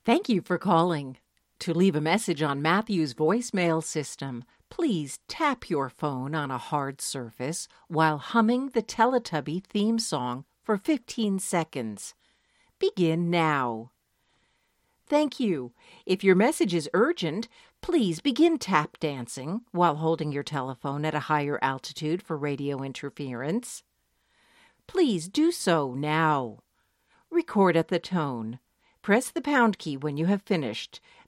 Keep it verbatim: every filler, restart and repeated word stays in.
Thank you for calling. To leave a message on Matthew's voicemail system, please tap your phone on a hard surface while humming the Teletubby theme song for fifteen seconds. Begin now. Thank you. If your message is urgent, please begin tap dancing while holding your telephone at a higher altitude for radio interference. Please do so now. Record at the tone. Press the pound key when you have finished,